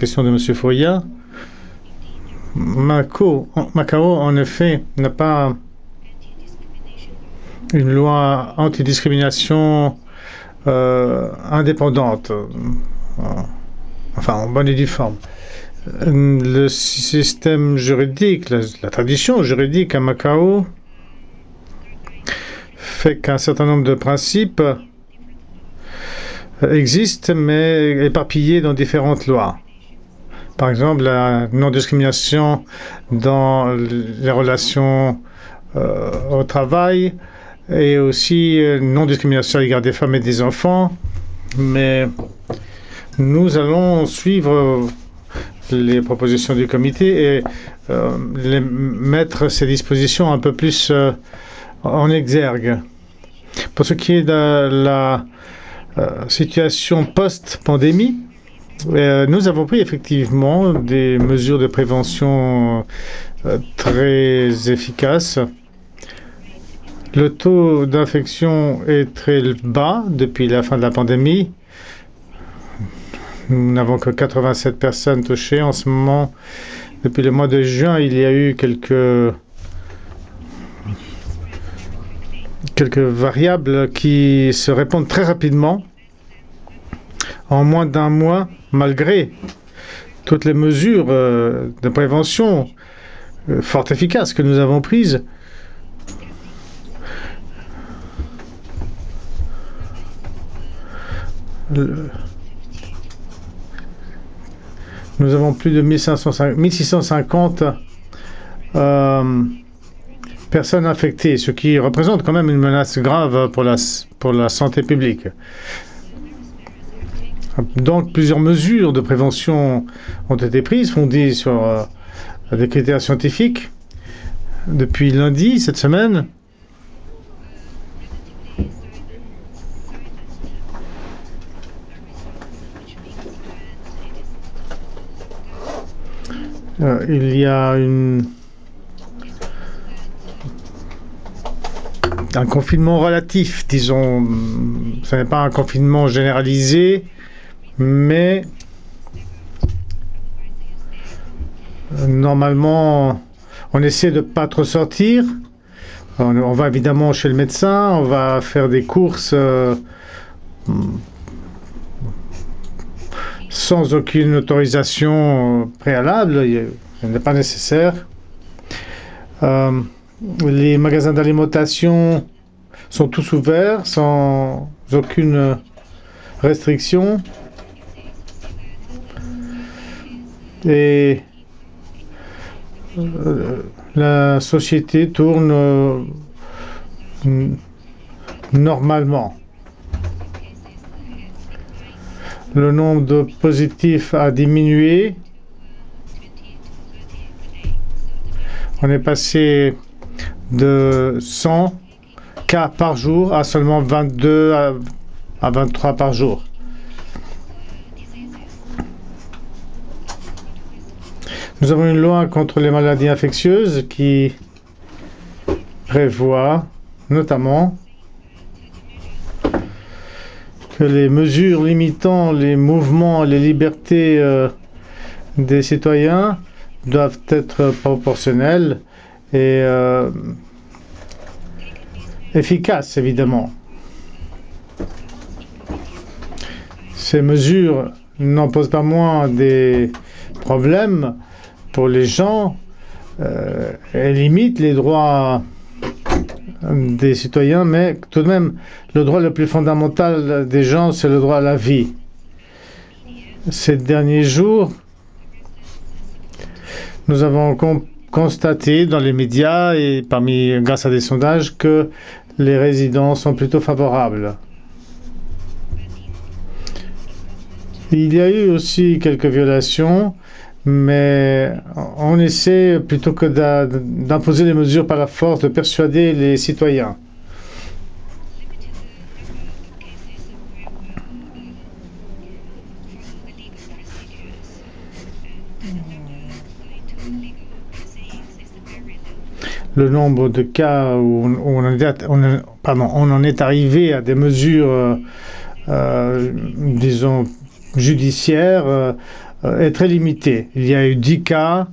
question de M. Foya. Macao, en effet, n'a pas une loi antidiscrimination indépendante, enfin en bonne et due forme. Le système juridique, la tradition juridique à Macao fait qu'un certain nombre de principes existent, mais éparpillés dans différentes lois. Par exemple, la non-discrimination dans les relations au travail et aussi non-discrimination à l'égard des femmes et des enfants. Mais nous allons suivre les propositions du comité et mettre ces dispositions un peu plus en exergue. Pour ce qui est de la situation post-pandémie, nous avons pris effectivement des mesures de prévention très efficaces. Le taux d'infection est très bas depuis la fin de la pandémie. Nous n'avons que 87 personnes touchées. En ce moment, depuis le mois de juin, il y a eu quelques variables qui se répandent très rapidement. En moins d'un mois, malgré toutes les mesures de prévention fort efficaces que nous avons prises, nous avons plus de 1650 personnes infectées, ce qui représente quand même une menace grave pour la santé publique. Donc, plusieurs mesures de prévention ont été prises, fondées sur des critères scientifiques. Depuis lundi, cette semaine, il y a un confinement relatif, disons. Ce n'est pas un confinement généralisé, mais normalement, on essaie de ne pas trop sortir. On va évidemment chez le médecin, on va faire des courses sans aucune autorisation préalable, ce n'est pas nécessaire. Les magasins d'alimentation sont tous ouverts sans aucune restriction. Et la société tourne normalement. Le nombre de positifs a diminué. On est passé de 100 cas par jour à seulement 22 à 23 par jour. Nous avons une loi contre les maladies infectieuses qui prévoit notamment que les mesures limitant les mouvements et les libertés des citoyens doivent être proportionnelles et efficaces, évidemment. Ces mesures n'en posent pas moins des problèmes pour les gens. Elles limitent les droits des citoyens, mais tout de même, le droit le plus fondamental des gens, c'est le droit à la vie. Ces derniers jours, nous avons constaté dans les médias et grâce à des sondages que les résidents sont plutôt favorables. Il y a eu aussi quelques violations, mais on essaie, plutôt que d'imposer des mesures par la force, de persuader les citoyens. Le nombre de cas où on en est arrivé à des mesures, disons, judiciaires est très limitée. Il y a eu 10 cas,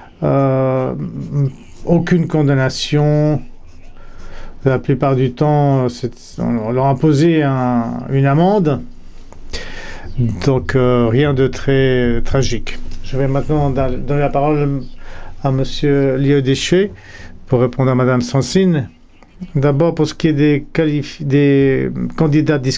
aucune condamnation. La plupart du temps, on leur a imposé une amende. Donc, rien de très tragique. Je vais maintenant donner la parole à M. Liodéché pour répondre à Mme Sansine. D'abord, pour ce qui est des candidats